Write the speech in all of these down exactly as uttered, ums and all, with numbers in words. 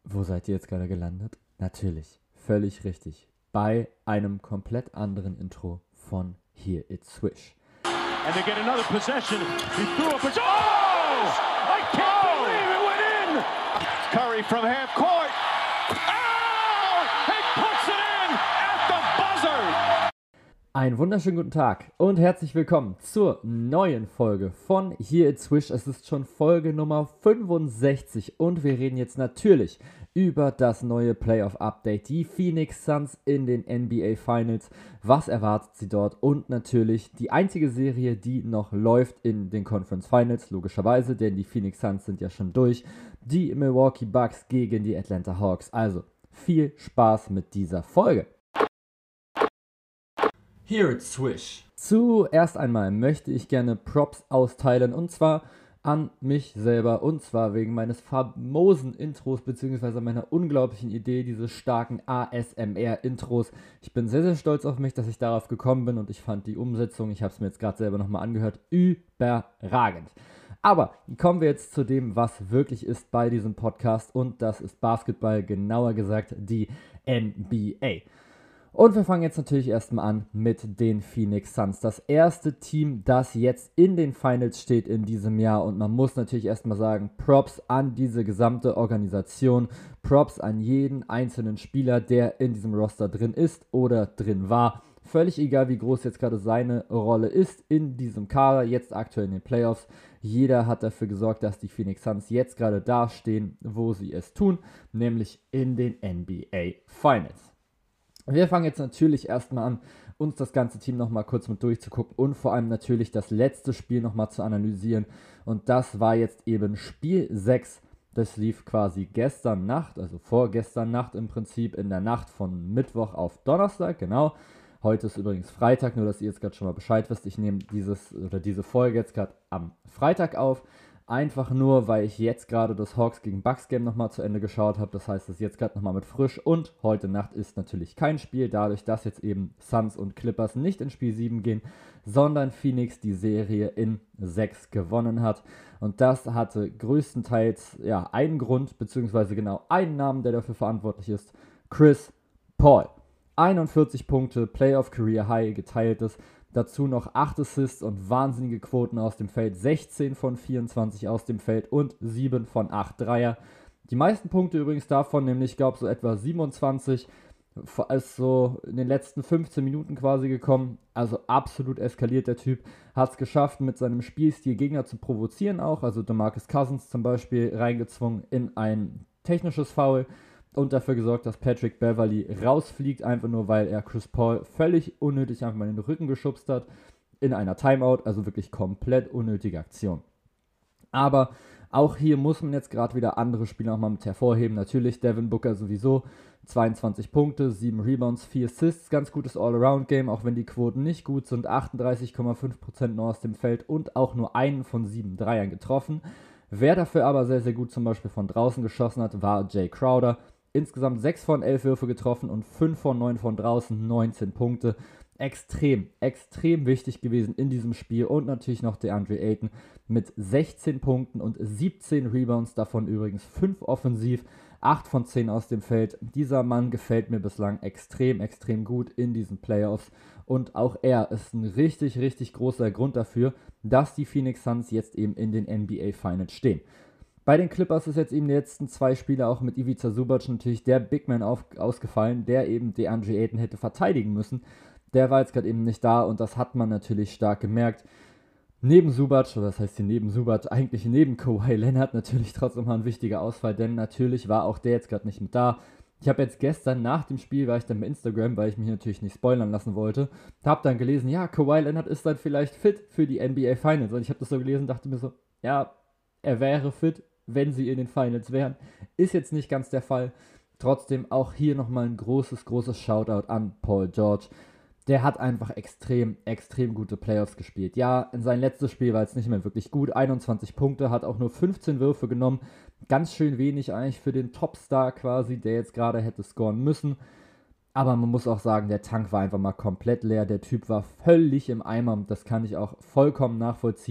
Wo seid ihr jetzt gerade gelandet? Natürlich, völlig richtig. Bei einem komplett anderen Intro von Here It's Swish. And they get another possession. He threw up his... Oh! I can't believe it went in! Curry from half court. Oh! He puts it in at the buzzer! Einen wunderschönen guten Tag und herzlich willkommen zur neuen Folge von Here It's Swish. Es ist schon Folge Nummer fünfundsechzig und wir reden jetzt natürlich über das neue Playoff-Update, die Phoenix Suns in den N B A Finals. Was erwartet sie dort? Und natürlich die einzige Serie, die noch läuft in den Conference Finals, logischerweise, denn die Phoenix Suns sind ja schon durch. Die Milwaukee Bucks gegen die Atlanta Hawks. Also viel Spaß mit dieser Folge. Here It's Swish. Zuerst einmal möchte ich gerne Props austeilen und zwar an mich selber und zwar wegen meines famosen Intros bzw. meiner unglaublichen Idee dieses starken A S M R-Intros. Ich bin sehr, sehr stolz auf mich, dass ich darauf gekommen bin und ich fand die Umsetzung, ich habe es mir jetzt gerade selber nochmal angehört, überragend. Aber kommen wir jetzt zu dem, was wirklich ist bei diesem Podcast und das ist Basketball, genauer gesagt die N B A. Und wir fangen jetzt natürlich erstmal an mit den Phoenix Suns. Das erste Team, das jetzt in den Finals steht in diesem Jahr. Und man muss natürlich erstmal sagen, Props an diese gesamte Organisation. Props an jeden einzelnen Spieler, der in diesem Roster drin ist oder drin war. Völlig egal, wie groß jetzt gerade seine Rolle ist in diesem Kader, jetzt aktuell in den Playoffs. Jeder hat dafür gesorgt, dass die Phoenix Suns jetzt gerade da stehen, wo sie es tun, nämlich in den N B A Finals. Wir fangen jetzt natürlich erstmal an, uns das ganze Team nochmal kurz mit durchzugucken und vor allem natürlich das letzte Spiel nochmal zu analysieren. Und das war jetzt eben Spiel sechs. Das lief quasi gestern Nacht, also vorgestern Nacht im Prinzip, in der Nacht von Mittwoch auf Donnerstag, genau. Heute ist übrigens Freitag, nur dass ihr jetzt gerade schon mal Bescheid wisst. Ich nehme dieses oder diese Folge jetzt gerade am Freitag auf. Einfach nur, weil ich jetzt gerade das Hawks gegen Bucks Game nochmal zu Ende geschaut habe. Das heißt, es ist jetzt gerade nochmal mit frisch. Und heute Nacht ist natürlich kein Spiel, dadurch, dass jetzt eben Suns und Clippers nicht in Spiel sieben gehen, sondern Phoenix die Serie in sechs gewonnen hat. Und das hatte größtenteils ja einen Grund, beziehungsweise genau einen Namen, der dafür verantwortlich ist. Chris Paul. einundvierzig Punkte, Playoff Career High, geteiltes. Dazu noch acht Assists und wahnsinnige Quoten aus dem Feld, sechzehn von vierundzwanzig aus dem Feld und sieben von acht Dreier. Die meisten Punkte übrigens davon, nämlich ich glaube so etwa siebenundzwanzig, ist so in den letzten fünfzehn Minuten quasi gekommen. Also absolut eskaliert der Typ, hat es geschafft mit seinem Spielstil Gegner zu provozieren auch, also DeMarcus Cousins zum Beispiel reingezwungen in ein technisches Foul. Und dafür gesorgt, dass Patrick Beverley rausfliegt, einfach nur, weil er Chris Paul völlig unnötig einfach mal in den Rücken geschubst hat, in einer Timeout, also wirklich komplett unnötige Aktion. Aber auch hier muss man jetzt gerade wieder andere Spieler nochmal mit hervorheben. Natürlich Devin Booker sowieso, zweiundzwanzig Punkte, sieben Rebounds, vier Assists, ganz gutes All-Around-Game, auch wenn die Quoten nicht gut sind, achtunddreißig Komma fünf Prozent nur aus dem Feld und auch nur einen von sieben Dreiern getroffen. Wer dafür aber sehr, sehr gut zum Beispiel von draußen geschossen hat, war Jay Crowder. Insgesamt sechs von elf Würfe getroffen und fünf von neun von draußen, neunzehn Punkte. Extrem, extrem wichtig gewesen in diesem Spiel. Und natürlich noch DeAndre Ayton mit sechzehn Punkten und siebzehn Rebounds, davon übrigens fünf offensiv, acht von zehn aus dem Feld. Dieser Mann gefällt mir bislang extrem, extrem gut in diesen Playoffs. Und auch er ist ein richtig, richtig großer Grund dafür, dass die Phoenix Suns jetzt eben in den N B A Finals stehen. Bei den Clippers ist jetzt eben die letzten zwei Spiele auch mit Ivica Zubac natürlich der Big Man auf, ausgefallen, der eben DeAndre Ayton hätte verteidigen müssen. Der war jetzt gerade eben nicht da und das hat man natürlich stark gemerkt. Neben Zubac, oder das heißt hier neben Zubac, eigentlich neben Kawhi Leonard natürlich trotzdem mal ein wichtiger Ausfall, denn natürlich war auch der jetzt gerade nicht mit da. Ich habe jetzt gestern nach dem Spiel, war ich dann bei Instagram, weil ich mich natürlich nicht spoilern lassen wollte, habe dann gelesen, ja, Kawhi Leonard ist dann vielleicht fit für die N B A Finals. Und ich habe das so gelesen und dachte mir so, ja, er wäre fit, wenn sie in den Finals wären. Ist jetzt nicht ganz der Fall. Trotzdem auch hier nochmal ein großes, großes Shoutout an Paul George. Der hat einfach extrem, extrem gute Playoffs gespielt. Ja, in sein letztes Spiel war es nicht mehr wirklich gut. einundzwanzig Punkte, hat auch nur fünfzehn Würfe genommen. Ganz schön wenig eigentlich für den Topstar quasi, der jetzt gerade hätte scoren müssen. Aber man muss auch sagen, der Tank war einfach mal komplett leer. Der Typ war völlig im Eimer. Das kann ich auch vollkommen nachvollziehen.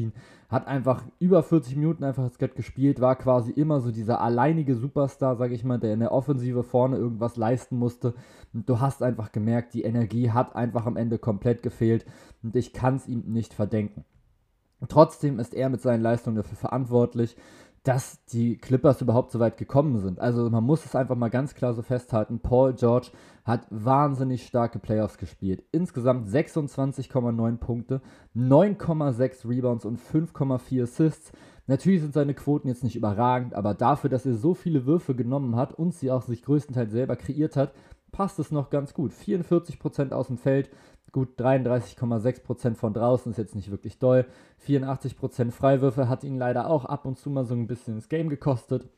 hat einfach über vierzig Minuten einfach das Gott gespielt, war quasi immer so dieser alleinige Superstar, sage ich mal, der in der Offensive vorne irgendwas leisten musste. Und du hast einfach gemerkt, die Energie hat einfach am Ende komplett gefehlt und ich kann es ihm nicht verdenken. Trotzdem ist er mit seinen Leistungen dafür verantwortlich, dass die Clippers überhaupt so weit gekommen sind. Also man muss es einfach mal ganz klar so festhalten, Paul George hat wahnsinnig starke Playoffs gespielt. Insgesamt sechsundzwanzig Komma neun Punkte, neun Komma sechs Rebounds und fünf Komma vier Assists. Natürlich sind seine Quoten jetzt nicht überragend, aber dafür, dass er so viele Würfe genommen hat und sie auch sich größtenteils selber kreiert hat, passt es noch ganz gut. vierundvierzig Prozent aus dem Feld, gut dreiunddreißig Komma sechs Prozent von draußen, ist jetzt nicht wirklich doll. vierundachtzig Prozent Freiwürfe hat ihn leider auch ab und zu mal so ein bisschen das Game gekostet.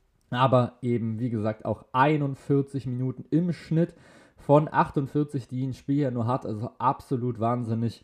Aber eben, wie gesagt, auch einundvierzig Minuten im Schnitt von achtundvierzig, die ein Spiel ja nur hat. Also absolut wahnsinnig.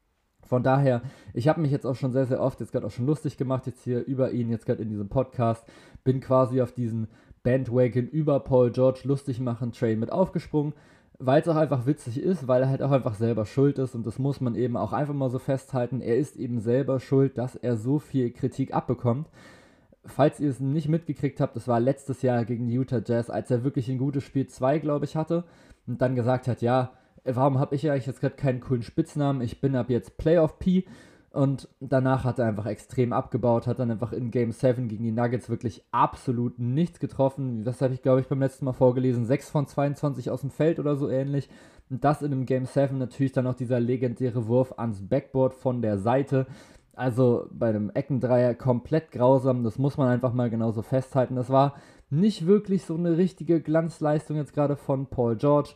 Von daher, ich habe mich jetzt auch schon sehr, sehr oft jetzt gerade auch schon lustig gemacht, jetzt hier über ihn, jetzt gerade in diesem Podcast. Bin quasi auf diesen Bandwagon über Paul George lustig machen Train mit aufgesprungen, weil es auch einfach witzig ist, weil er halt auch einfach selber schuld ist und das muss man eben auch einfach mal so festhalten. Er ist eben selber schuld, dass er so viel Kritik abbekommt. Falls ihr es nicht mitgekriegt habt, das war letztes Jahr gegen die Utah Jazz, als er wirklich ein gutes Spiel zwei, glaube ich, hatte und dann gesagt hat, ja, warum habe ich eigentlich jetzt gerade keinen coolen Spitznamen, ich bin ab jetzt Playoff P. Und danach hat er einfach extrem abgebaut, hat dann einfach in Game sieben gegen die Nuggets wirklich absolut nichts getroffen. Das habe ich, glaube ich, beim letzten Mal vorgelesen. sechs von zweiundzwanzig aus dem Feld oder so ähnlich. Und das in einem Game sieben natürlich dann noch dieser legendäre Wurf ans Backboard von der Seite. Also bei einem Eckendreier komplett grausam. Das muss man einfach mal genauso festhalten. Das war nicht wirklich so eine richtige Glanzleistung jetzt gerade von Paul George.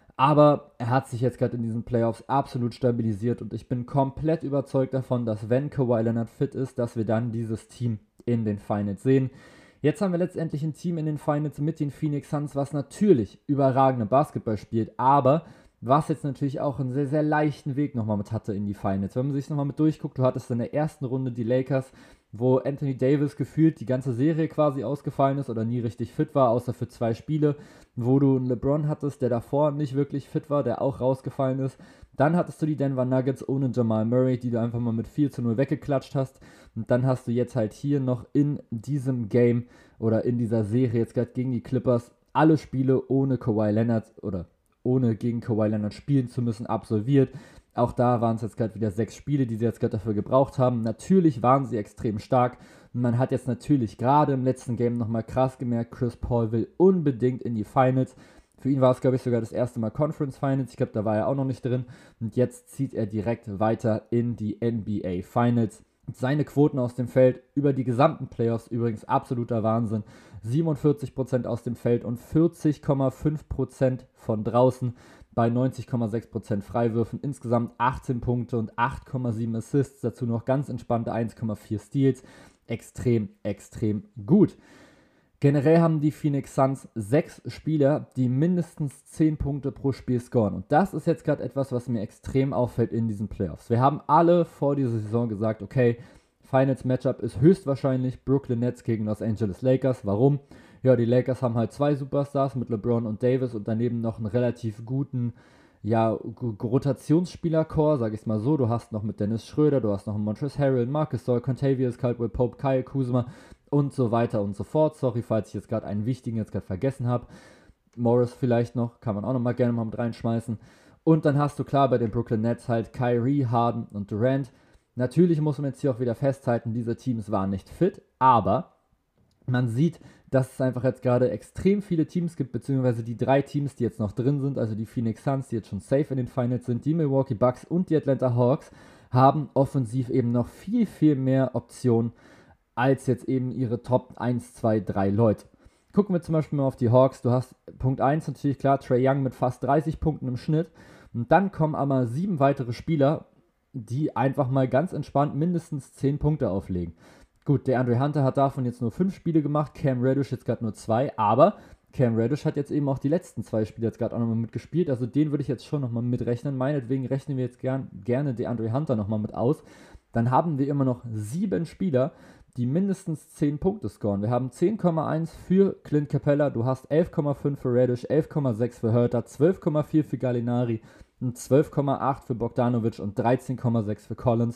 Aber er hat sich jetzt gerade in diesen Playoffs absolut stabilisiert und ich bin komplett überzeugt davon, dass wenn Kawhi Leonard fit ist, dass wir dann dieses Team in den Finals sehen. Jetzt haben wir letztendlich ein Team in den Finals mit den Phoenix Suns, was natürlich überragende Basketball spielt, aber was jetzt natürlich auch einen sehr, sehr leichten Weg nochmal mit hatte in die Finals. Wenn man sich nochmal mit durchguckt, du hattest in der ersten Runde die Lakers, wo Anthony Davis gefühlt die ganze Serie quasi ausgefallen ist oder nie richtig fit war, außer für zwei Spiele, wo du einen LeBron hattest, der davor nicht wirklich fit war, der auch rausgefallen ist. Dann hattest du die Denver Nuggets ohne Jamal Murray, die du einfach mal mit vier zu null weggeklatscht hast. Und dann hast du jetzt halt hier noch in diesem Game oder in dieser Serie jetzt gerade gegen die Clippers alle Spiele ohne Kawhi Leonard oder ohne gegen Kawhi Leonard spielen zu müssen, absolviert. Auch da waren es jetzt gerade wieder sechs Spiele, die sie jetzt gerade dafür gebraucht haben. Natürlich waren sie extrem stark. Und man hat jetzt natürlich gerade im letzten Game nochmal krass gemerkt, Chris Paul will unbedingt in die Finals. Für ihn war es, glaube ich, sogar das erste Mal Conference Finals. Ich glaube, da war er auch noch nicht drin. Und jetzt zieht er direkt weiter in die N B A Finals. Seine Quoten aus dem Feld über die gesamten Playoffs übrigens absoluter Wahnsinn. siebenundvierzig Prozent aus dem Feld und vierzig Komma fünf Prozent von draußen bei neunzig Komma sechs Prozent Freiwürfen. Insgesamt achtzehn Punkte und acht Komma sieben Assists. Dazu noch ganz entspannte eins Komma vier Steals. Extrem, extrem gut. Generell haben die Phoenix Suns sechs Spieler, die mindestens zehn Punkte pro Spiel scoren. Und das ist jetzt gerade etwas, was mir extrem auffällt in diesen Playoffs. Wir haben alle vor dieser Saison gesagt, okay, Finals Matchup ist höchstwahrscheinlich Brooklyn Nets gegen Los Angeles Lakers. Warum? Ja, die Lakers haben halt zwei Superstars mit LeBron und Davis und daneben noch einen relativ guten, ja, Rotationsspieler-Core, sag ich mal so. Du hast noch mit Dennis Schröder, du hast noch Montrezl Harrell, Marcus Gasol, Kentavious Caldwell-Pope, Kyle Kuzma und so weiter und so fort. Sorry, falls ich jetzt gerade einen wichtigen jetzt gerade vergessen habe. Morris vielleicht noch, kann man auch noch mal gerne mal mit reinschmeißen. Und dann hast du klar bei den Brooklyn Nets halt Kyrie, Harden und Durant. Natürlich muss man jetzt hier auch wieder festhalten, diese Teams waren nicht fit, aber man sieht, dass es einfach jetzt gerade extrem viele Teams gibt, beziehungsweise die drei Teams, die jetzt noch drin sind, also die Phoenix Suns, die jetzt schon safe in den Finals sind, die Milwaukee Bucks und die Atlanta Hawks, haben offensiv eben noch viel, viel mehr Optionen als jetzt eben ihre Top eins, zwei, drei Leute. Gucken wir zum Beispiel mal auf die Hawks. Du hast Punkt eins natürlich klar, Trae Young mit fast dreißig Punkten im Schnitt. Und dann kommen aber sieben weitere Spieler, die einfach mal ganz entspannt mindestens zehn Punkte auflegen. Gut, der DeAndre Hunter hat davon jetzt nur fünf Spiele gemacht, Cam Reddish jetzt gerade nur zwei, aber Cam Reddish hat jetzt eben auch die letzten zwei Spiele jetzt gerade auch nochmal mitgespielt, also den würde ich jetzt schon nochmal mitrechnen. Meinetwegen rechnen wir jetzt gern, gerne DeAndre Hunter nochmal mit aus. Dann haben wir immer noch sieben Spieler, die mindestens zehn Punkte scoren. Wir haben zehn Komma eins für Clint Capella, du hast elf Komma fünf für Reddish, elf Komma sechs für Huerter, zwölf Komma vier für Gallinari, zwölf Komma acht für Bogdanovic und dreizehn Komma sechs für Collins.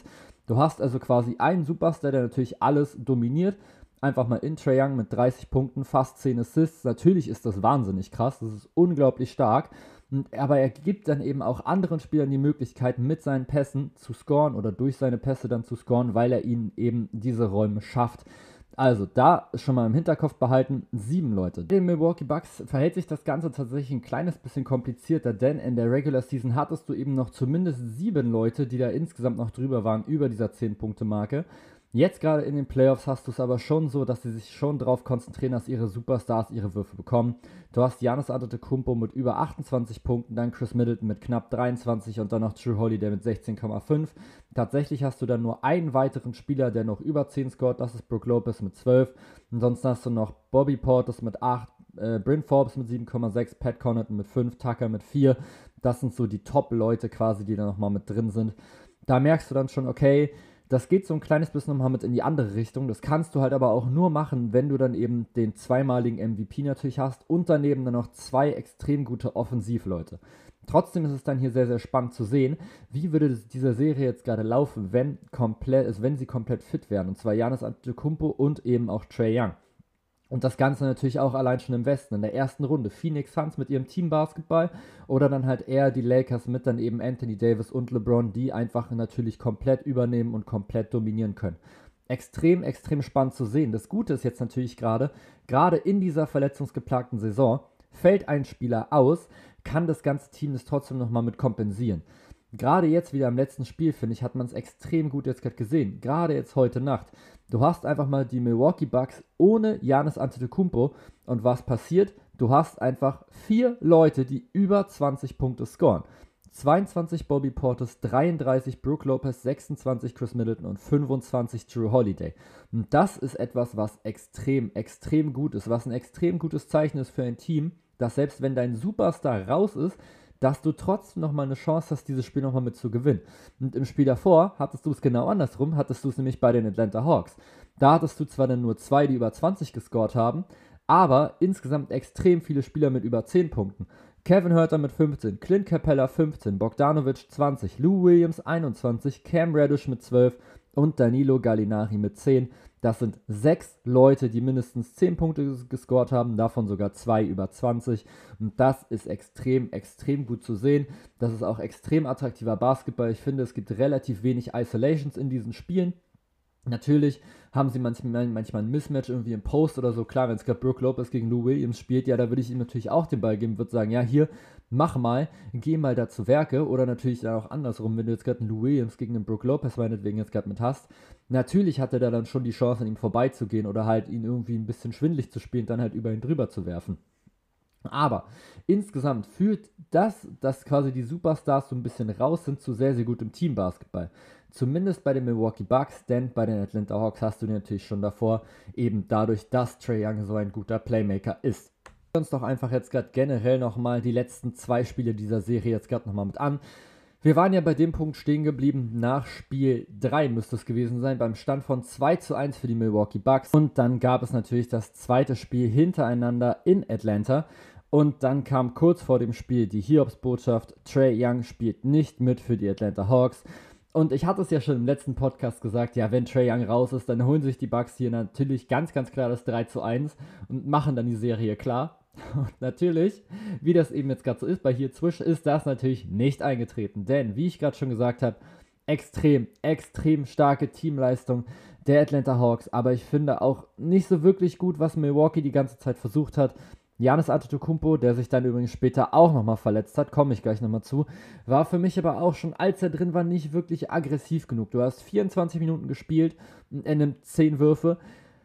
Du hast also quasi einen Superstar, der natürlich alles dominiert. Einfach mal in Trae Young mit dreißig Punkten, fast zehn Assists. Natürlich ist das wahnsinnig krass, das ist unglaublich stark. Aber er gibt dann eben auch anderen Spielern die Möglichkeit, mit seinen Pässen zu scoren oder durch seine Pässe dann zu scoren, weil er ihnen eben diese Räume schafft. Also da schon mal im Hinterkopf behalten, sieben Leute. Bei den Milwaukee Bucks verhält sich das Ganze tatsächlich ein kleines bisschen komplizierter, denn in der Regular Season hattest du eben noch zumindest sieben Leute, die da insgesamt noch drüber waren, über dieser zehn-Punkte-Marke. Jetzt gerade in den Playoffs hast du es aber schon so, dass sie sich schon darauf konzentrieren, dass ihre Superstars ihre Würfe bekommen. Du hast Giannis Antetokounmpo mit über achtundzwanzig Punkten, dann Chris Middleton mit knapp dreiundzwanzig und dann noch Jrue Holiday mit sechzehn Komma fünf. Tatsächlich hast du dann nur einen weiteren Spieler, der noch über zehn scoret, das ist Brook Lopez mit zwölf. Ansonsten hast du noch Bobby Portis mit acht, äh, Bryn Forbes mit sieben Komma sechs, Pat Connaughton mit fünf, Tucker mit vier. Das sind so die Top-Leute quasi, die da nochmal mit drin sind. Da merkst du dann schon, okay, das geht so ein kleines bisschen nochmal mit in die andere Richtung. Das kannst du halt aber auch nur machen, wenn du dann eben den zweimaligen M V P natürlich hast und daneben dann noch zwei extrem gute Offensivleute. Trotzdem ist es dann hier sehr, sehr spannend zu sehen, wie würde das, diese Serie jetzt gerade laufen, wenn, komplett, also wenn sie komplett fit wären. Und zwar Giannis Antetokounmpo und eben auch Trae Young. Und das Ganze natürlich auch allein schon im Westen. In der ersten Runde Phoenix Suns mit ihrem Team-Basketball oder dann halt eher die Lakers mit dann eben Anthony Davis und LeBron, die einfach natürlich komplett übernehmen und komplett dominieren können. Extrem, extrem spannend zu sehen. Das Gute ist jetzt natürlich gerade, gerade in dieser verletzungsgeplagten Saison, fällt ein Spieler aus, kann das ganze Team das trotzdem nochmal mit kompensieren. Gerade jetzt wieder im letzten Spiel, finde ich, hat man es extrem gut jetzt gerade gesehen. Gerade jetzt heute Nacht. Du hast einfach mal die Milwaukee Bucks ohne Giannis Antetokounmpo und was passiert? Du hast einfach vier Leute, die über zwanzig Punkte scoren. zweiundzwanzig Bobby Portis, dreiunddreißig Brook Lopez, sechsundzwanzig Chris Middleton und fünfundzwanzig Jrue Holiday. Und das ist etwas, was extrem, extrem gut ist, was ein extrem gutes Zeichen ist für ein Team, dass selbst wenn dein Superstar raus ist, dass du trotzdem nochmal eine Chance hast, dieses Spiel nochmal mit zu gewinnen. Und im Spiel davor hattest du es genau andersrum, hattest du es nämlich bei den Atlanta Hawks. Da hattest du zwar dann nur zwei, die über zwanzig gescored haben, aber insgesamt extrem viele Spieler mit über zehn Punkten. Kevin Huerter mit fünfzehn, Clint Capella fünfzehn, Bogdanovic zwanzig, Lou Williams einundzwanzig, Cam Reddish mit zwölf und Danilo Gallinari mit zehn. Das sind sechs Leute, die mindestens zehn Punkte gescored haben, davon sogar zwei über zwanzig. Und das ist extrem, extrem gut zu sehen. Das ist auch extrem attraktiver Basketball. Ich finde, es gibt relativ wenig Isolations in diesen Spielen. Natürlich haben sie manchmal, manchmal ein Mismatch irgendwie im Post oder so. Klar, wenn es gerade Brook Lopez gegen Lou Williams spielt, ja, da würde ich ihm natürlich auch den Ball geben, würde sagen, ja, hier, mach mal, geh mal da zu Werke. Oder natürlich dann auch andersrum, wenn du jetzt gerade einen Lou Williams gegen einen Brook Lopez meinetwegen jetzt gerade mit hast. Natürlich hat er da dann schon die Chance, an ihm vorbeizugehen oder halt ihn irgendwie ein bisschen schwindelig zu spielen, dann halt über ihn drüber zu werfen. Aber insgesamt führt das, dass quasi die Superstars so ein bisschen raus sind, zu sehr, sehr gutem Teambasketball. Zumindest bei den Milwaukee Bucks, denn bei den Atlanta Hawks hast du natürlich schon davor, eben dadurch, dass Trae Young so ein guter Playmaker ist. Schauen wir uns doch einfach jetzt gerade generell nochmal die letzten zwei Spiele dieser Serie jetzt gerade nochmal mit an. Wir waren ja bei dem Punkt stehen geblieben, nach Spiel drei müsste es gewesen sein, beim Stand von zwei zu eins für die Milwaukee Bucks. Und dann gab es natürlich das zweite Spiel hintereinander in Atlanta. Und dann kam kurz vor dem Spiel die Hiobsbotschaft, Trae Young spielt nicht mit für die Atlanta Hawks. Und ich hatte es ja schon im letzten Podcast gesagt, ja, wenn Trae Young raus ist, dann holen sich die Bucks hier natürlich ganz, ganz klar das drei zu eins und machen dann die Serie klar. Und natürlich, wie das eben jetzt gerade so ist, bei hier zwischen ist das natürlich nicht eingetreten. Denn, wie ich gerade schon gesagt habe, extrem, extrem starke Teamleistung der Atlanta Hawks. Aber ich finde auch nicht so wirklich gut, was Milwaukee die ganze Zeit versucht hat. Giannis Antetokounmpo, der sich dann übrigens später auch nochmal verletzt hat, komme ich gleich nochmal zu, war für mich aber auch schon, als er drin war, nicht wirklich aggressiv genug. Du hast vierundzwanzig Minuten gespielt und er nimmt zehn Würfe.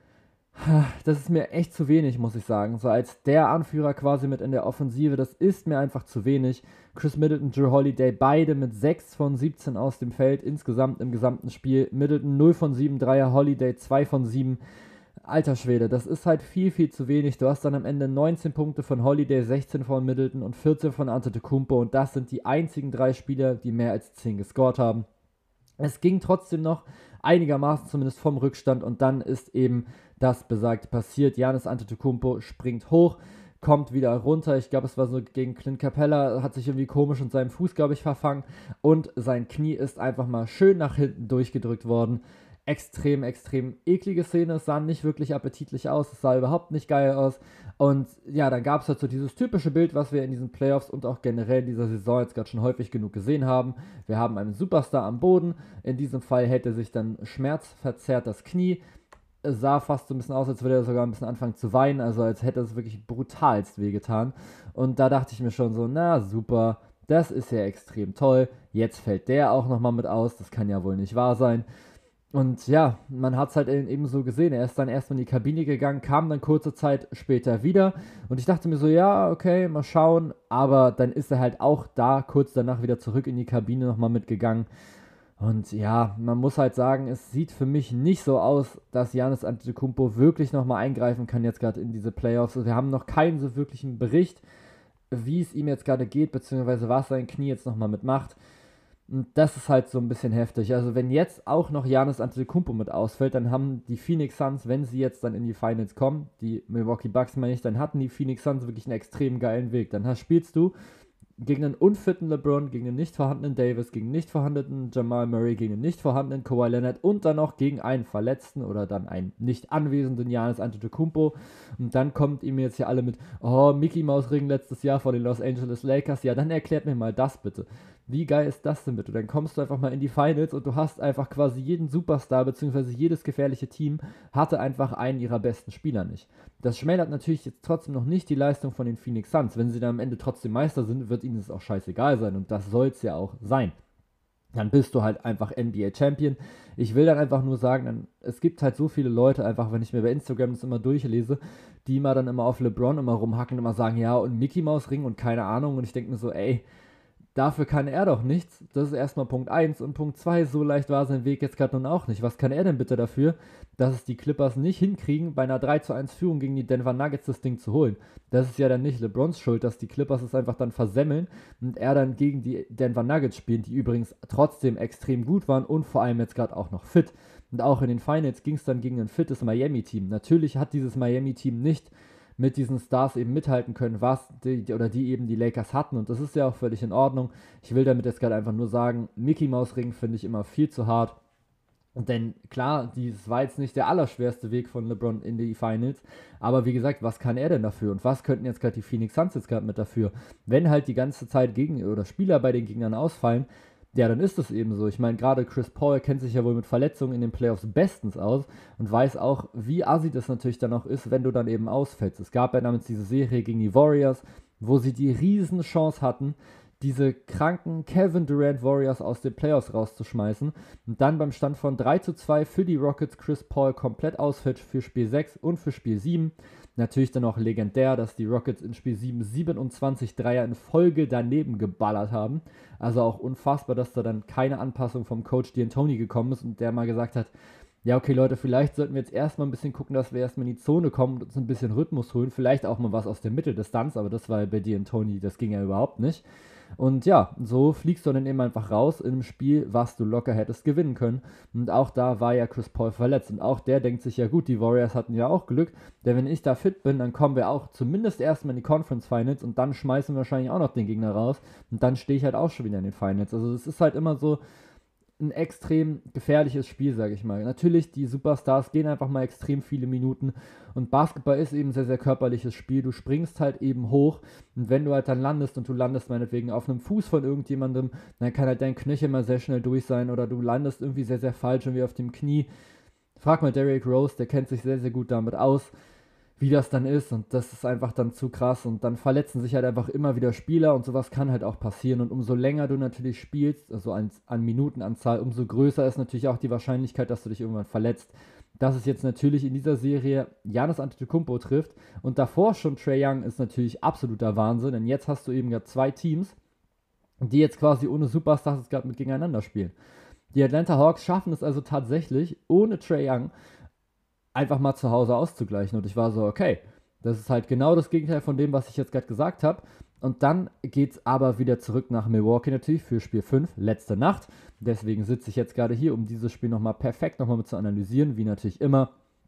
Das ist mir echt zu wenig, muss ich sagen. So als der Anführer quasi mit in der Offensive, das ist mir einfach zu wenig. Chris Middleton, Jrue Holiday, beide mit sechs von siebzehn aus dem Feld, insgesamt im gesamten Spiel. Middleton null von sieben Dreier, Holiday zwei von sieben. Alter Schwede, das ist halt viel, viel zu wenig. Du hast dann am Ende neunzehn Punkte von Holiday, sechzehn von Middleton und vierzehn von Antetokounmpo. Und das sind die einzigen drei Spieler, die mehr als zehn gescored haben. Es ging trotzdem noch einigermaßen zumindest vom Rückstand und dann ist eben das Besagte passiert. Giannis Antetokounmpo springt hoch, kommt wieder runter. Ich glaube, es war so gegen Clint Capella, hat sich irgendwie komisch in seinem Fuß, glaube ich, verfangen. Und sein Knie ist einfach mal schön nach hinten durchgedrückt worden. Extrem, extrem eklige Szene. Es sah nicht wirklich appetitlich aus. Es sah überhaupt nicht geil aus. Und ja, dann gab es halt so dieses typische Bild, was wir in diesen Playoffs und auch generell in dieser Saison jetzt gerade schon häufig genug gesehen haben. Wir haben einen Superstar am Boden. In diesem Fall hält er sich dann schmerzverzerrt das Knie. Es sah fast so ein bisschen aus, als würde er sogar ein bisschen anfangen zu weinen. Also als hätte es wirklich brutalst wehgetan. Und da dachte ich mir schon so, na super, das ist ja extrem toll. Jetzt fällt der auch nochmal mit aus. Das kann ja wohl nicht wahr sein. Und ja, man hat es halt eben so gesehen. Er ist dann erstmal in die Kabine gegangen, kam dann kurze Zeit später wieder. Und ich dachte mir so, ja, okay, mal schauen. Aber dann ist er halt auch da kurz danach wieder zurück in die Kabine nochmal mitgegangen. Und ja, man muss halt sagen, es sieht für mich nicht so aus, dass Giannis Antetokounmpo wirklich nochmal eingreifen kann jetzt gerade in diese Playoffs. Also wir haben noch keinen so wirklichen Bericht, wie es ihm jetzt gerade geht, beziehungsweise was sein Knie jetzt nochmal mitmacht. Und das ist halt so ein bisschen heftig. Also wenn jetzt auch noch Giannis Antetokounmpo mit ausfällt, dann haben die Phoenix Suns, wenn sie jetzt dann in die Finals kommen, die Milwaukee Bucks meine ich, dann hatten die Phoenix Suns wirklich einen extrem geilen Weg. Dann hast, spielst du gegen einen unfitten LeBron, gegen einen nicht vorhandenen Davis, gegen einen nicht vorhandenen Jamal Murray, gegen einen nicht vorhandenen Kawhi Leonard und dann noch gegen einen Verletzten oder dann einen nicht anwesenden Giannis Antetokounmpo. Und dann kommt ihm jetzt hier alle mit, oh, Mickey Mouse Ring letztes Jahr vor den Los Angeles Lakers. Ja, dann erklärt mir mal das bitte. Wie geil ist das denn bitte? Dann kommst du einfach mal in die Finals und du hast einfach quasi jeden Superstar, beziehungsweise jedes gefährliche Team hatte einfach einen ihrer besten Spieler nicht. Das schmälert natürlich jetzt trotzdem noch nicht die Leistung von den Phoenix Suns. Wenn sie dann am Ende trotzdem Meister sind, wird ihnen es auch scheißegal sein und das soll es ja auch sein. Dann bist du halt einfach N B A-Champion. Ich will dann einfach nur sagen, dann, es gibt halt so viele Leute, einfach wenn ich mir bei Instagram das immer durchlese, die immer dann immer auf LeBron immer rumhacken und immer sagen, ja und Mickey Mouse Ring und keine Ahnung und ich denke mir so, ey, dafür kann er doch nichts. Das ist erstmal Punkt eins. Und Punkt zwei, so leicht war sein Weg jetzt gerade nun auch nicht. Was kann er denn bitte dafür, dass es die Clippers nicht hinkriegen, bei einer drei zu eins Führung gegen die Denver Nuggets das Ding zu holen? Das ist ja dann nicht LeBrons Schuld, dass die Clippers es einfach dann versemmeln und er dann gegen die Denver Nuggets spielt, die übrigens trotzdem extrem gut waren und vor allem jetzt gerade auch noch fit. Und auch in den Finals ging es dann gegen ein fittes Miami-Team. Natürlich hat dieses Miami-Team nicht mit diesen Stars eben mithalten können, was die, oder die eben die Lakers hatten und das ist ja auch völlig in Ordnung. Ich will damit jetzt gerade einfach nur sagen, Mickey Mouse Ring finde ich immer viel zu hart, denn klar, dies war jetzt nicht der allerschwerste Weg von LeBron in die Finals, aber wie gesagt, was kann er denn dafür und was könnten jetzt gerade die Phoenix Suns jetzt gerade mit dafür, wenn halt die ganze Zeit Gegen- oder Spieler bei den Gegnern ausfallen. Ja, dann ist es eben so. Ich meine, gerade Chris Paul kennt sich ja wohl mit Verletzungen in den Playoffs bestens aus und weiß auch, wie assi das natürlich dann auch ist, wenn du dann eben ausfällst. Es gab ja damals diese Serie gegen die Warriors, wo sie die riesen Chance hatten, diese kranken Kevin Durant Warriors aus den Playoffs rauszuschmeißen und dann beim Stand von drei zu zwei für die Rockets Chris Paul komplett ausfällt für Spiel sechs und für Spiel sieben. Natürlich dann auch legendär, dass die Rockets in Spiel sieben siebenundzwanzig Dreier in Folge daneben geballert haben. Also auch unfassbar, dass da dann keine Anpassung vom Coach D'Antoni gekommen ist und der mal gesagt hat, ja okay Leute, vielleicht sollten wir jetzt erstmal ein bisschen gucken, dass wir erstmal in die Zone kommen und uns ein bisschen Rhythmus holen. Vielleicht auch mal was aus der Mitteldistanz, aber das war bei D'Antoni, das ging ja überhaupt nicht. Und ja, so fliegst du dann eben einfach raus in einem Spiel, was du locker hättest gewinnen können. Und auch da war ja Chris Paul verletzt. Und auch der denkt sich, ja gut, die Warriors hatten ja auch Glück, denn wenn ich da fit bin, dann kommen wir auch zumindest erstmal in die Conference Finals und dann schmeißen wir wahrscheinlich auch noch den Gegner raus. Und dann stehe ich halt auch schon wieder in den Finals. Also es ist halt immer so ein extrem gefährliches Spiel, sage ich mal. Natürlich, die Superstars gehen einfach mal extrem viele Minuten und Basketball ist eben ein sehr, sehr körperliches Spiel. Du springst halt eben hoch und wenn du halt dann landest und du landest meinetwegen auf einem Fuß von irgendjemandem, dann kann halt dein Knöchel mal sehr schnell durch sein oder du landest irgendwie sehr, sehr falsch irgendwie auf dem Knie. Frag mal Derrick Rose, der kennt sich sehr, sehr gut damit aus, wie das dann ist und das ist einfach dann zu krass und dann verletzen sich halt einfach immer wieder Spieler und sowas kann halt auch passieren und umso länger du natürlich spielst, also an, an Minutenanzahl, umso größer ist natürlich auch die Wahrscheinlichkeit, dass du dich irgendwann verletzt. Dass es jetzt natürlich in dieser Serie Giannis Antetokounmpo trifft und davor schon Trae Young ist natürlich absoluter Wahnsinn, denn jetzt hast du eben gerade zwei Teams, die jetzt quasi ohne Superstars gerade mit gegeneinander spielen. Die Atlanta Hawks schaffen es also tatsächlich, ohne Trae Young einfach mal zu Hause auszugleichen. Und ich war so, okay, das ist halt genau das Gegenteil von dem, was ich jetzt gerade gesagt habe. Und dann geht es aber wieder zurück nach Milwaukee natürlich für Spiel fünf, letzte Nacht. Deswegen sitze ich jetzt gerade hier, um dieses Spiel nochmal perfekt nochmal mit zu analysieren, wie natürlich immer.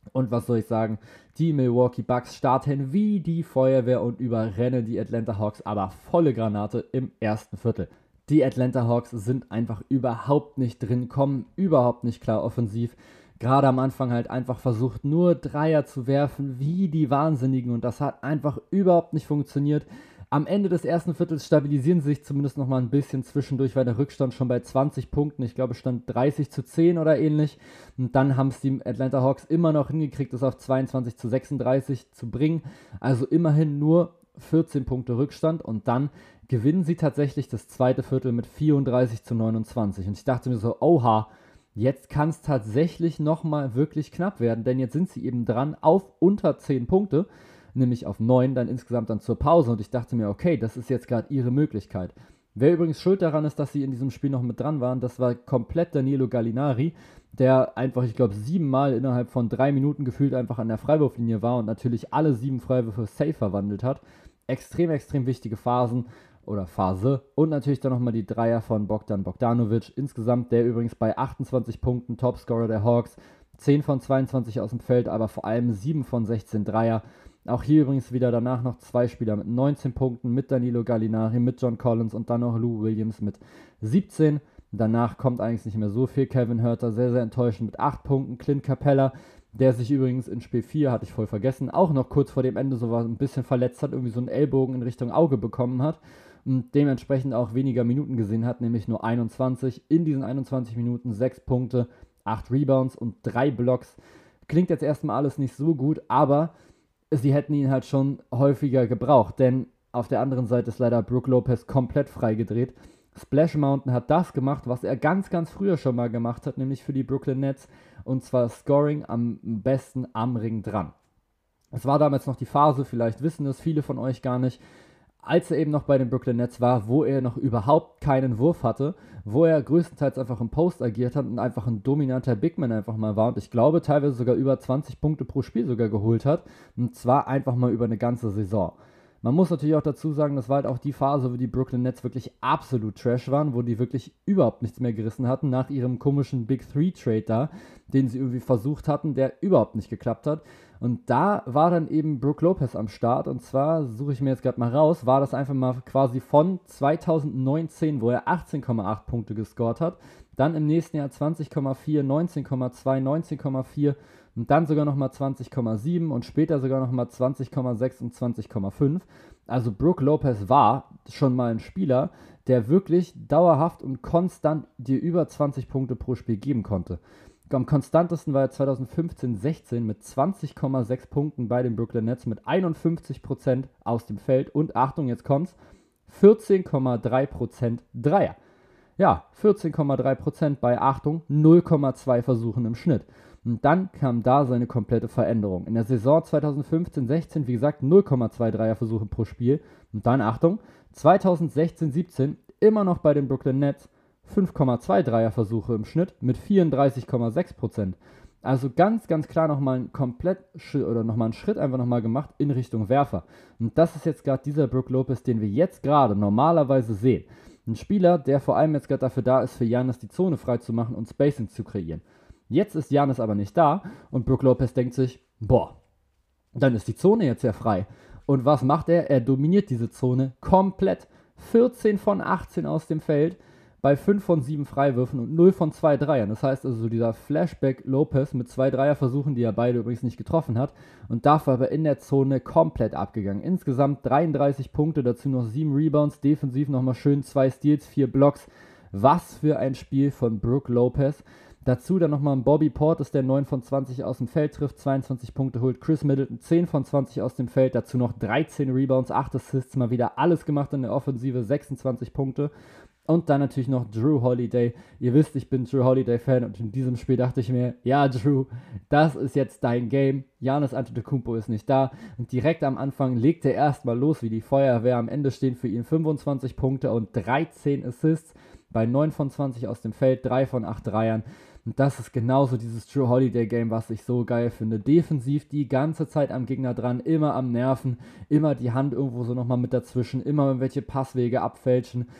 Und was soll ich sagen, die Milwaukee Bucks starten wie die Feuerwehr und überrennen die Atlanta Hawks, aber volle Granate im ersten Viertel. Die Atlanta Hawks sind einfach überhaupt nicht drin, kommen überhaupt nicht klar offensiv. Gerade am Anfang halt einfach versucht, nur Dreier zu werfen, wie die Wahnsinnigen, und das hat einfach überhaupt nicht funktioniert. Am Ende des ersten Viertels stabilisieren sie sich zumindest nochmal ein bisschen zwischendurch, weil der Rückstand schon bei zwanzig Punkten, ich glaube, stand dreißig zu zehn oder ähnlich. Und dann haben es die Atlanta Hawks immer noch hingekriegt, das auf zweiundzwanzig zu sechsunddreißig zu bringen. Also immerhin nur vierzehn Punkte Rückstand, und dann gewinnen sie tatsächlich das zweite Viertel mit vierunddreißig zu neunundzwanzig. Und ich dachte mir so, oha, jetzt kann es tatsächlich nochmal wirklich knapp werden, denn jetzt sind sie eben dran auf unter zehn Punkte, nämlich auf neun, dann insgesamt dann zur Pause, und ich dachte mir, okay, das ist jetzt gerade ihre Möglichkeit. Wer übrigens schuld daran ist, dass sie in diesem Spiel noch mit dran waren, das war komplett Danilo Gallinari, der einfach, ich glaube, siebenmal innerhalb von drei Minuten gefühlt einfach an der Freiwurflinie war und natürlich alle sieben Freiwürfe safe verwandelt hat. Extrem, extrem wichtige Phasen oder Phase, und natürlich dann nochmal die Dreier von Bogdan Bogdanovic, insgesamt der übrigens bei achtundzwanzig Punkten Topscorer der Hawks, zehn von zweiundzwanzig aus dem Feld, aber vor allem sieben von sechzehn Dreier. Auch hier übrigens wieder danach noch zwei Spieler mit neunzehn Punkten, mit Danilo Gallinari, mit John Collins und dann noch Lou Williams mit siebzehn. Danach kommt eigentlich nicht mehr so viel. Kevin Huerter sehr, sehr enttäuschend mit acht Punkten. Clint Capella, der sich übrigens in Spiel vier, hatte ich voll vergessen, auch noch kurz vor dem Ende so ein bisschen verletzt hat, irgendwie so einen Ellbogen in Richtung Auge bekommen hat und dementsprechend auch weniger Minuten gesehen hat, nämlich nur einundzwanzig. In diesen einundzwanzig Minuten sechs Punkte, acht Rebounds und drei Blocks. Klingt jetzt erstmal alles nicht so gut, aber sie hätten ihn halt schon häufiger gebraucht, denn auf der anderen Seite ist leider Brook Lopez komplett freigedreht. Splash Mountain hat das gemacht, was er ganz, ganz früher schon mal gemacht hat, nämlich für die Brooklyn Nets, und zwar Scoring am besten am Ring dran. Es war damals noch die Phase, vielleicht wissen das viele von euch gar nicht, als er eben noch bei den Brooklyn Nets war, wo er noch überhaupt keinen Wurf hatte, wo er größtenteils einfach im Post agiert hat und einfach ein dominanter Bigman einfach mal war und ich glaube teilweise sogar über zwanzig Punkte pro Spiel sogar geholt hat, und zwar einfach mal über eine ganze Saison. Man muss natürlich auch dazu sagen, das war halt auch die Phase, wo die Brooklyn Nets wirklich absolut Trash waren, wo die wirklich überhaupt nichts mehr gerissen hatten nach ihrem komischen Big Three Trade da, den sie irgendwie versucht hatten, der überhaupt nicht geklappt hat. Und da war dann eben Brook Lopez am Start, und zwar, suche ich mir jetzt gerade mal raus, war das einfach mal quasi von zweitausendneunzehn, wo er achtzehn Komma acht Punkte gescored hat, dann im nächsten Jahr zwanzig Komma vier, neunzehn Komma zwei, neunzehn Komma vier und dann sogar nochmal zwanzig Komma sieben und später sogar nochmal zwanzig Komma sechs und zwanzig Komma fünf. Also Brook Lopez war schon mal ein Spieler, der wirklich dauerhaft und konstant dir über zwanzig Punkte pro Spiel geben konnte. Am konstantesten war er zweitausendfünfzehn sechzehn mit zwanzig Komma sechs Punkten bei den Brooklyn Nets mit einundfünfzig Prozent aus dem Feld und, Achtung, jetzt kommt's, vierzehn Komma drei Prozent Dreier. Ja, vierzehn Komma drei Prozent bei, Achtung, null Komma zwei Versuchen im Schnitt. Und dann kam da seine komplette Veränderung. In der Saison zweitausendfünfzehn sechzehn, wie gesagt, null Komma zwei Dreierversuche pro Spiel. Und dann, Achtung, zweitausendsechzehn siebzehn immer noch bei den Brooklyn Nets fünf Komma zwei Dreierversuche im Schnitt mit vierunddreißig Komma sechs Prozent. Also ganz, ganz klar nochmal ein komplett Sch- oder nochmal einen Schritt einfach nochmal gemacht in Richtung Werfer. Und das ist jetzt gerade dieser Brook Lopez, den wir jetzt gerade normalerweise sehen. Ein Spieler, der vor allem jetzt gerade dafür da ist, für Giannis die Zone frei zu machen und Spacing zu kreieren. Jetzt ist Giannis aber nicht da und Brook Lopez denkt sich, boah, dann ist die Zone jetzt ja frei. Und was macht er? Er dominiert diese Zone komplett. vierzehn von achtzehn aus dem Feld, bei fünf von sieben Freiwürfen und null von zwei Dreiern. Das heißt also, dieser Flashback Lopez mit zwei Dreierversuchen, die er beide übrigens nicht getroffen hat, und dafür aber in der Zone komplett abgegangen. Insgesamt dreiunddreißig Punkte, dazu noch sieben Rebounds, defensiv nochmal schön zwei Steals, vier Blocks. Was für ein Spiel von Brook Lopez. Dazu dann nochmal ein Bobby Portis, der neun von zwanzig aus dem Feld trifft, zweiundzwanzig Punkte holt. Chris Middleton zehn von zwanzig aus dem Feld, dazu noch dreizehn Rebounds, acht Assists, mal wieder alles gemacht in der Offensive, sechsundzwanzig Punkte. Und dann natürlich noch Jrue Holiday. Ihr wisst, ich bin Jrue Holiday-Fan und in diesem Spiel dachte ich mir, ja Jrue, das ist jetzt dein Game. Giannis Antetokounmpo ist nicht da. Und direkt am Anfang legt er erstmal los wie die Feuerwehr. Am Ende stehen für ihn fünfundzwanzig Punkte und dreizehn Assists bei neun von zwanzig aus dem Feld, drei von acht Dreiern. Und das ist genauso dieses Jrue Holiday-Game, was ich so geil finde. Defensiv die ganze Zeit am Gegner dran, immer am Nerven, immer die Hand irgendwo so nochmal mit dazwischen, immer irgendwelche Passwege abfälschen.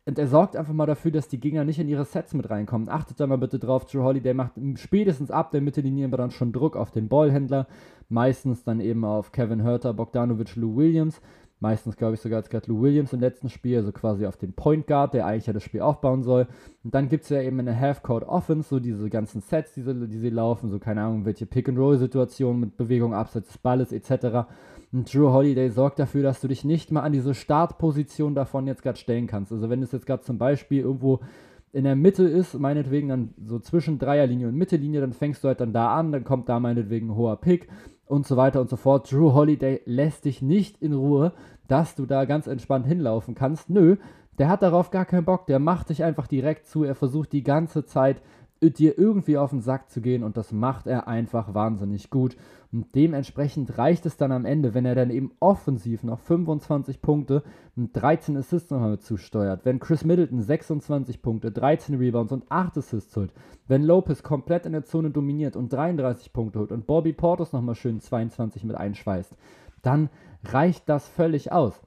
Und er sorgt einfach mal dafür, dass die Gegner nicht in ihre Sets mit reinkommen. Achtet da mal bitte drauf, Jrue Holiday macht spätestens ab der Mittellinie dann schon Druck auf den Ballhändler. Meistens dann eben auf Kevin Huerter, Bogdanovic, Lou Williams. Meistens, glaube ich, sogar als gerade Lou Williams im letzten Spiel, also quasi auf den Point Guard, der eigentlich ja das Spiel aufbauen soll. Und dann gibt es ja eben eine Half-Court-Offense, so diese ganzen Sets, die sie, die sie laufen, so keine Ahnung, welche Pick-and-Roll-Situationen mit Bewegung abseits des Balles et cetera. Und Jrue Holiday sorgt dafür, dass du dich nicht mal an diese Startposition davon jetzt gerade stellen kannst. Also wenn es jetzt gerade zum Beispiel irgendwo in der Mitte ist, meinetwegen dann so zwischen Dreierlinie und Mittellinie, dann fängst du halt dann da an, dann kommt da meinetwegen ein hoher Pick und so weiter und so fort. Jrue Holiday lässt dich nicht in Ruhe, dass du da ganz entspannt hinlaufen kannst. Nö, der hat darauf gar keinen Bock, der macht dich einfach direkt zu, er versucht die ganze Zeit dir irgendwie auf den Sack zu gehen und das macht er einfach wahnsinnig gut. Und dementsprechend reicht es dann am Ende, wenn er dann eben offensiv noch fünfundzwanzig Punkte und dreizehn Assists nochmal mit zusteuert. Wenn Chris Middleton sechsundzwanzig Punkte, dreizehn Rebounds und acht Assists holt. Wenn Lopez komplett in der Zone dominiert und dreiunddreißig Punkte holt und Bobby Portis nochmal schön zweiundzwanzig mit einschweißt, dann reicht das völlig aus.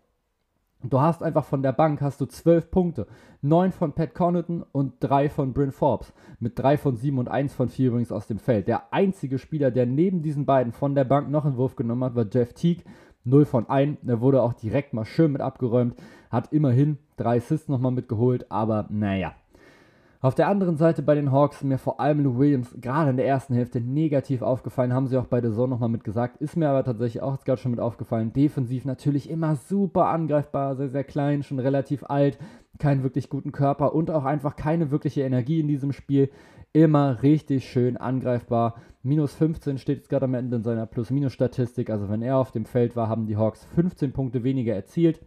Du hast einfach von der Bank hast du zwölf Punkte, neun von Pat Connaughton und drei von Bryn Forbes, mit drei von sieben und eins von vier übrigens aus dem Feld. Der einzige Spieler, der neben diesen beiden von der Bank noch einen Wurf genommen hat, war Jeff Teague, null von eins. Der wurde auch direkt mal schön mit abgeräumt, hat immerhin drei Assists nochmal mitgeholt, aber naja. Auf der anderen Seite bei den Hawks mir vor allem Lou Williams gerade in der ersten Hälfte negativ aufgefallen, haben sie auch bei der Zone nochmal mit gesagt, ist mir aber tatsächlich auch jetzt gerade schon mit aufgefallen, defensiv natürlich immer super angreifbar, sehr, sehr klein, schon relativ alt, keinen wirklich guten Körper und auch einfach keine wirkliche Energie in diesem Spiel, immer richtig schön angreifbar, minus fünfzehn steht jetzt gerade am Ende in seiner Plus-Minus-Statistik, also wenn er auf dem Feld war, haben die Hawks fünfzehn Punkte weniger erzielt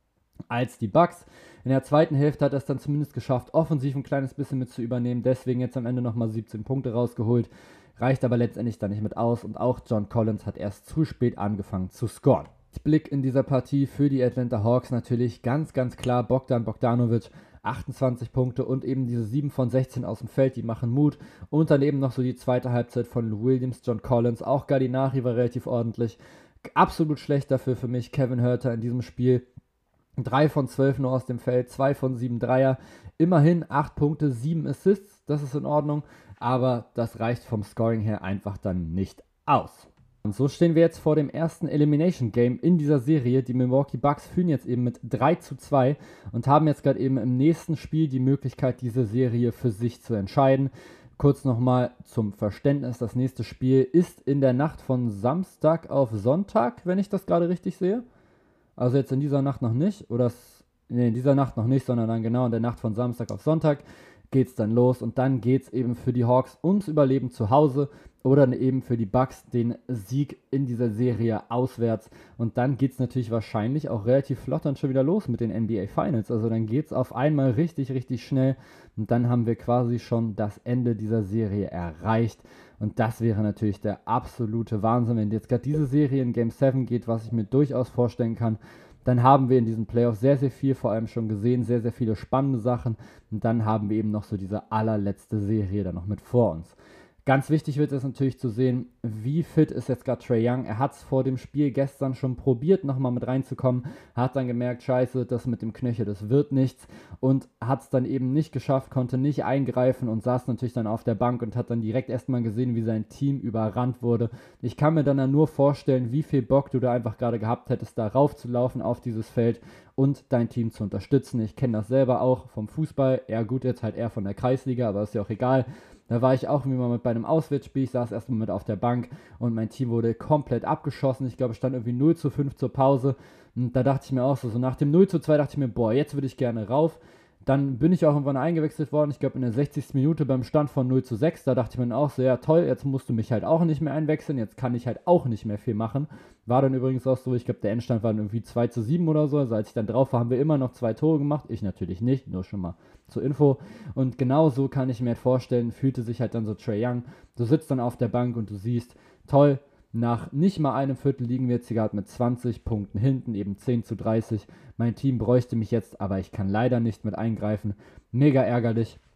als die Bucks. In der zweiten Hälfte hat er es dann zumindest geschafft, offensiv ein kleines bisschen mit zu übernehmen, deswegen jetzt am Ende nochmal siebzehn Punkte rausgeholt, reicht aber letztendlich dann nicht mit aus und auch John Collins hat erst zu spät angefangen zu scoren. Blick in dieser Partie für die Atlanta Hawks natürlich ganz, ganz klar Bogdan Bogdanovic, achtundzwanzig Punkte und eben diese sieben von sechzehn aus dem Feld, die machen Mut und dann eben noch so die zweite Halbzeit von Lou Williams, John Collins, auch Gallinari war relativ ordentlich, absolut schlecht dafür für mich Kevin Huerter in diesem Spiel, drei von zwölf nur aus dem Feld, zwei von sieben Dreier, immerhin acht Punkte, sieben Assists, das ist in Ordnung, aber das reicht vom Scoring her einfach dann nicht aus. Und so stehen wir jetzt vor dem ersten Elimination Game in dieser Serie. Die Milwaukee Bucks führen jetzt eben mit drei zu zwei und haben jetzt gerade eben im nächsten Spiel die Möglichkeit, diese Serie für sich zu entscheiden. Kurz nochmal zum Verständnis, das nächste Spiel ist in der Nacht von Samstag auf Sonntag, wenn ich das gerade richtig sehe. Also jetzt in dieser Nacht noch nicht, oder nee, in dieser Nacht noch nicht, sondern dann genau in der Nacht von Samstag auf Sonntag geht's dann los und dann geht's eben für die Hawks ums Überleben zu Hause oder dann eben für die Bucks den Sieg in dieser Serie auswärts und dann geht's natürlich wahrscheinlich auch relativ flott dann schon wieder los mit den N B A Finals, also dann geht's auf einmal richtig, richtig schnell und dann haben wir quasi schon das Ende dieser Serie erreicht. Und das wäre natürlich der absolute Wahnsinn, wenn jetzt gerade diese Serie in Game sieben geht, was ich mir durchaus vorstellen kann. Dann haben wir in diesen Playoffs sehr, sehr viel vor allem schon gesehen, sehr, sehr viele spannende Sachen. Und dann haben wir eben noch so diese allerletzte Serie dann noch mit vor uns. Ganz wichtig wird es natürlich zu sehen, wie fit ist jetzt gerade Trae Young. Er hat es vor dem Spiel gestern schon probiert, nochmal mit reinzukommen, hat dann gemerkt, scheiße, das mit dem Knöchel, das wird nichts und hat es dann eben nicht geschafft, konnte nicht eingreifen und saß natürlich dann auf der Bank und hat dann direkt erstmal gesehen, wie sein Team überrannt wurde. Ich kann mir dann nur vorstellen, wie viel Bock du da einfach gerade gehabt hättest, da rauf zu laufen auf dieses Feld und dein Team zu unterstützen. Ich kenne das selber auch vom Fußball, eher gut jetzt halt eher von der Kreisliga, aber ist ja auch egal. Da war ich auch wie mal mit bei einem Auswärtsspiel, ich saß erstmal mit auf der Bank und mein Team wurde komplett abgeschossen. Ich glaube, es stand irgendwie null zu fünf zur Pause und da dachte ich mir auch so, so nach dem null zu zwei dachte ich mir, boah, jetzt würde ich gerne rauf. Dann bin ich auch irgendwann eingewechselt worden, ich glaube in der sechzigsten Minute beim Stand von null zu sechs, da dachte ich mir dann auch so, ja toll, jetzt musst du mich halt auch nicht mehr einwechseln, jetzt kann ich halt auch nicht mehr viel machen. War dann übrigens auch so, ich glaube der Endstand war dann irgendwie zwei zu sieben oder so, also als ich dann drauf war, haben wir immer noch zwei Tore gemacht, ich natürlich nicht, nur schon mal zur Info. Und genau so kann ich mir halt vorstellen, fühlte sich halt dann so Trae Young, du sitzt dann auf der Bank und du siehst, toll, nach nicht mal einem Viertel liegen wir jetzt hier gerade mit zwanzig Punkten hinten, eben zehn zu dreißig. Mein Team bräuchte mich jetzt, aber ich kann leider nicht mit eingreifen. Mega ärgerlich.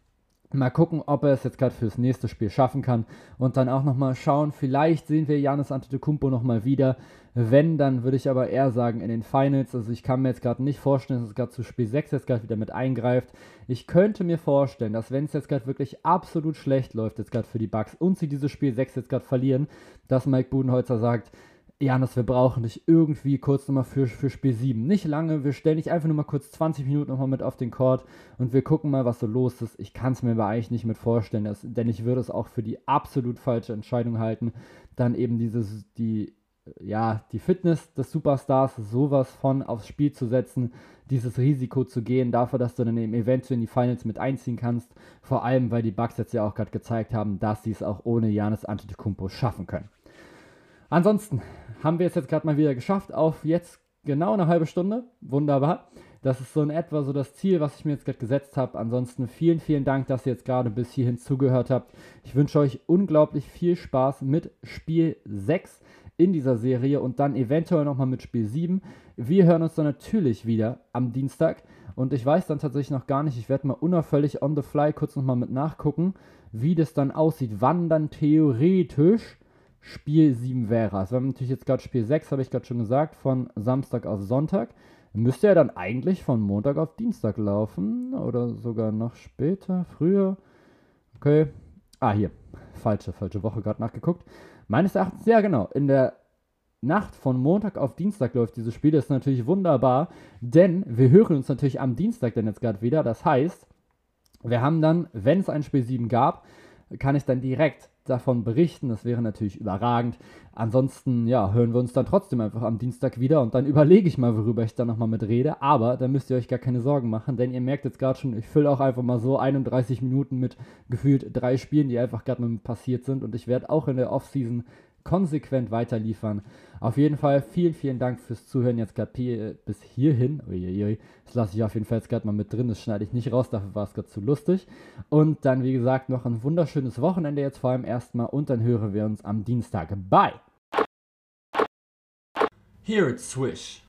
Mal gucken, ob er es jetzt gerade fürs nächste Spiel schaffen kann und dann auch nochmal schauen, vielleicht sehen wir Giannis Antetokounmpo nochmal wieder. Wenn, dann würde ich aber eher sagen in den Finals. Also ich kann mir jetzt gerade nicht vorstellen, dass es gerade zu Spiel sechs jetzt gerade wieder mit eingreift. Ich könnte mir vorstellen, dass wenn es jetzt gerade wirklich absolut schlecht läuft jetzt gerade für die Bucks und sie dieses Spiel sechs jetzt gerade verlieren, dass Mike Budenholzer sagt, Giannis, wir brauchen dich irgendwie kurz nochmal für, für Spiel sieben. Nicht lange, wir stellen dich einfach nur mal kurz zwanzig Minuten nochmal mit auf den Court und wir gucken mal, was so los ist. Ich kann es mir aber eigentlich nicht mit vorstellen, dass, denn ich würde es auch für die absolut falsche Entscheidung halten, dann eben dieses, die, ja, die Fitness des Superstars sowas von aufs Spiel zu setzen, dieses Risiko zu gehen, dafür, dass du dann eben eventuell in die Finals mit einziehen kannst. Vor allem, weil die Bucks jetzt ja auch gerade gezeigt haben, dass sie es auch ohne Giannis Antetokounmpo schaffen können. Ansonsten haben wir es jetzt gerade mal wieder geschafft auf jetzt genau eine halbe Stunde. Wunderbar. Das ist so in etwa so das Ziel, was ich mir jetzt gerade gesetzt habe. Ansonsten vielen, vielen Dank, dass ihr jetzt gerade bis hierhin zugehört habt. Ich wünsche euch unglaublich viel Spaß mit Spiel sechs in dieser Serie und dann eventuell nochmal mit Spiel sieben. Wir hören uns dann natürlich wieder am Dienstag und ich weiß dann tatsächlich noch gar nicht, ich werde mal unauffällig on the fly kurz nochmal mit nachgucken, wie das dann aussieht, wann dann theoretisch Spiel sieben wäre. Also wir haben natürlich jetzt gerade Spiel sechs, habe ich gerade schon gesagt, von Samstag auf Sonntag. Müsste ja dann eigentlich von Montag auf Dienstag laufen oder sogar noch später, früher. Okay. Ah, hier. Falsche, falsche Woche gerade nachgeguckt. Meines Erachtens, ja genau, in der Nacht von Montag auf Dienstag läuft dieses Spiel. Das ist natürlich wunderbar, denn wir hören uns natürlich am Dienstag dann jetzt gerade wieder. Das heißt, wir haben dann, wenn es ein Spiel sieben gab, kann ich dann direkt davon berichten. Das wäre natürlich überragend. Ansonsten, ja, hören wir uns dann trotzdem einfach am Dienstag wieder und dann überlege ich mal, worüber ich dann nochmal mit rede. Aber da müsst ihr euch gar keine Sorgen machen, denn ihr merkt jetzt gerade schon, ich fülle auch einfach mal so einunddreißig Minuten mit gefühlt drei Spielen, die einfach gerade mal passiert sind und ich werde auch in der Offseason konsequent weiterliefern. Auf jeden Fall vielen, vielen Dank fürs Zuhören jetzt gerade bis hierhin. Uiuiui. Das lasse ich auf jeden Fall jetzt gerade mal mit drin, das schneide ich nicht raus, dafür war es gerade zu lustig. Und dann, wie gesagt, noch ein wunderschönes Wochenende jetzt vor allem erstmal und dann hören wir uns am Dienstag. Bye! Here it's Swish.